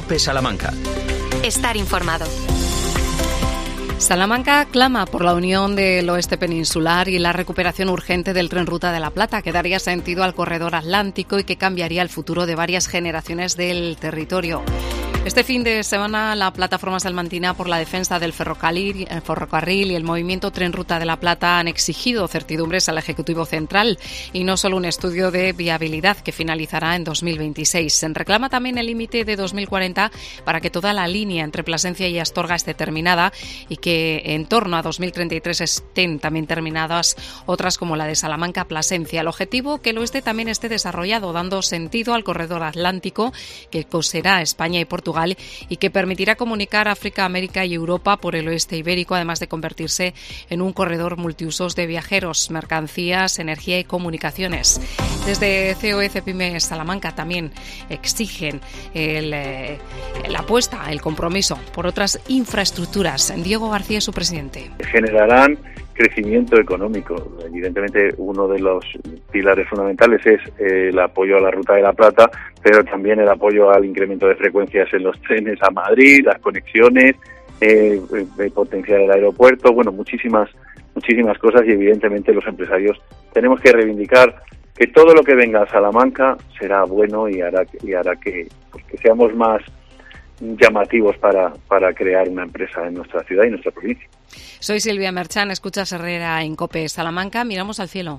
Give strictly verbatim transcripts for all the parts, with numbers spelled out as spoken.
COPE Salamanca. Estar informado. Salamanca clama por la unión del oeste peninsular y la recuperación urgente del Tren Ruta de la Plata, que daría sentido al corredor atlántico y que cambiaría el futuro de varias generaciones del territorio. Este fin de semana, la plataforma salmantina por la defensa del ferrocarril, el ferrocarril y el movimiento Tren Ruta de la Plata han exigido certidumbres al Ejecutivo Central y no solo un estudio de viabilidad que finalizará en dos mil veintiséis. Se reclama también el límite de dos mil cuarenta para que toda la línea entre Plasencia y Astorga esté terminada y que en torno a dos mil treinta y tres estén también terminadas otras como la de Salamanca-Plasencia. El objetivo, que el oeste también esté desarrollado, dando sentido al corredor atlántico que coserá España y Portugal y que permitirá comunicar África, América y Europa por el oeste ibérico, además de convertirse en un corredor multiusos de viajeros, mercancías, energía y comunicaciones. Desde C O E Cepime Salamanca también exigen el, eh, la apuesta, el compromiso por otras infraestructuras. Diego García es su presidente. Generarán crecimiento económico. Evidentemente, uno de los pilares fundamentales es eh, el apoyo a la Ruta de la Plata, pero también el apoyo al incremento de frecuencias en los trenes a Madrid, las conexiones, eh, eh, potenciar el aeropuerto, bueno, muchísimas, muchísimas cosas, y evidentemente los empresarios tenemos que reivindicar que todo lo que venga a Salamanca será bueno y hará, y hará que, pues, que seamos más llamativos para, para crear una empresa en nuestra ciudad y nuestra provincia. Soy Silvia Merchán, escuchas Herrera en COPE Salamanca. Miramos al cielo.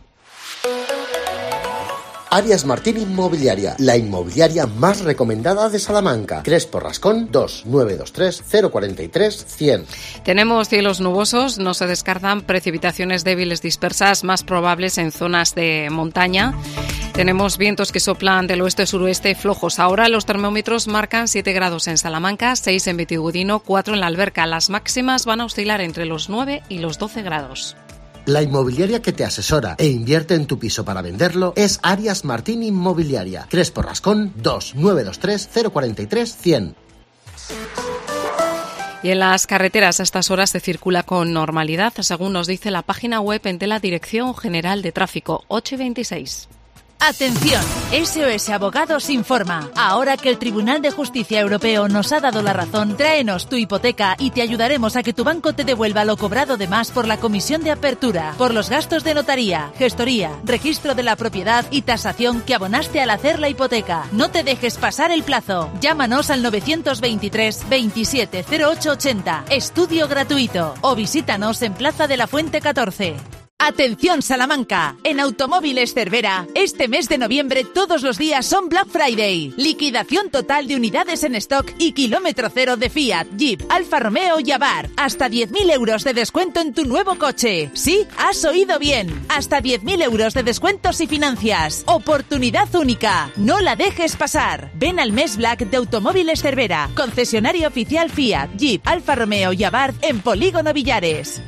Arias Martín Inmobiliaria, la inmobiliaria más recomendada de Salamanca. Crespo Rascón dos nueve dos tres cero cuatro tres cien. Tenemos cielos nubosos, no se descartan precipitaciones débiles dispersas, más probables en zonas de montaña. Tenemos vientos que soplan del oeste-suroeste flojos. Ahora los termómetros marcan siete grados en Salamanca, seis en Vitigudino, cuatro en La Alberca. Las máximas van a oscilar entre los nueve y los doce grados. La inmobiliaria que te asesora e invierte en tu piso para venderlo es Arias Martín Inmobiliaria. Crespo Rascón dos nueve dos tres cero cuatro tres cien. Y en las carreteras a estas horas se circula con normalidad, según nos dice la página web de la Dirección General de Tráfico, ocho y veintiséis. Atención, S O S Abogados informa. Ahora que el Tribunal de Justicia Europeo nos ha dado la razón, tráenos tu hipoteca y te ayudaremos a que tu banco te devuelva lo cobrado de más por la comisión de apertura, por los gastos de notaría, gestoría, registro de la propiedad y tasación que abonaste al hacer la hipoteca. No te dejes pasar el plazo. Llámanos al novecientos veintitrés veintisiete cero ocho ochenta. Estudio gratuito. O visítanos en Plaza de la Fuente catorce. Atención Salamanca, en Automóviles Cervera, este mes de noviembre todos los días son Black Friday. Liquidación total de unidades en stock y kilómetro cero de Fiat, Jeep, Alfa Romeo y Abarth. Hasta diez mil euros de descuento en tu nuevo coche. Sí, has oído bien. Hasta diez mil euros de descuentos y financias. Oportunidad única. No la dejes pasar. Ven al mes Black de Automóviles Cervera, concesionario oficial Fiat, Jeep, Alfa Romeo y Abarth en Polígono Villares.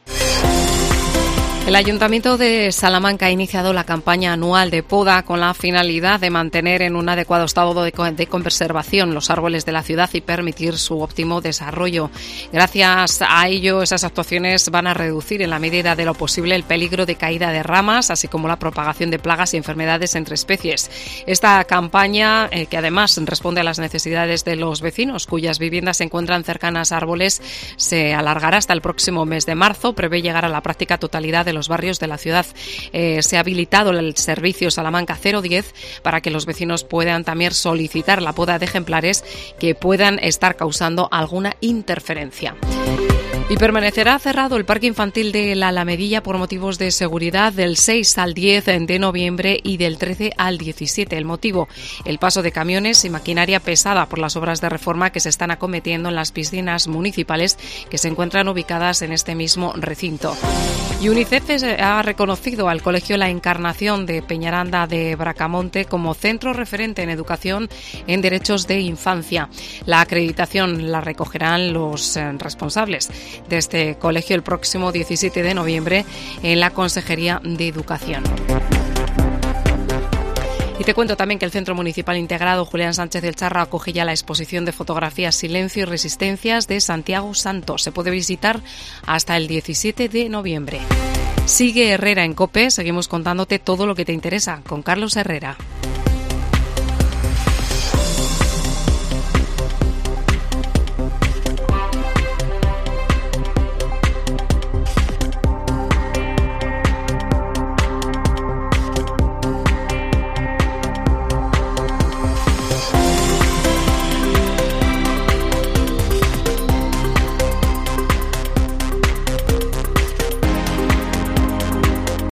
El Ayuntamiento de Salamanca ha iniciado la campaña anual de poda con la finalidad de mantener en un adecuado estado de conservación los árboles de la ciudad y permitir su óptimo desarrollo. Gracias a ello, esas actuaciones van a reducir en la medida de lo posible el peligro de caída de ramas, así como la propagación de plagas y enfermedades entre especies. Esta campaña, eh, que además responde a las necesidades de los vecinos cuyas viviendas se encuentran cercanas a árboles, se alargará hasta el próximo mes de marzo. Prevé llegar a la práctica totalidad de los barrios de la ciudad. Eh, se ha habilitado el servicio Salamanca cero diez para que los vecinos puedan también solicitar la poda de ejemplares que puedan estar causando alguna interferencia. Y permanecerá cerrado el parque infantil de la Alamedilla por motivos de seguridad del seis al diez de noviembre y del trece al diecisiete. El motivo, el paso de camiones y maquinaria pesada por las obras de reforma que se están acometiendo en las piscinas municipales que se encuentran ubicadas en este mismo recinto. Y UNICEF ha reconocido al Colegio La Encarnación de Peñaranda de Bracamonte como centro referente en educación en derechos de infancia. La acreditación la recogerán los responsables de este colegio el próximo diecisiete de noviembre en la Consejería de Educación. Y te cuento también que el Centro Municipal Integrado Julián Sánchez del Charra acoge ya la exposición de fotografías Silencio y Resistencias de Santiago Santos. Se puede visitar hasta el diecisiete de noviembre. Sigue Herrera en COPE, seguimos contándote todo lo que te interesa con Carlos Herrera.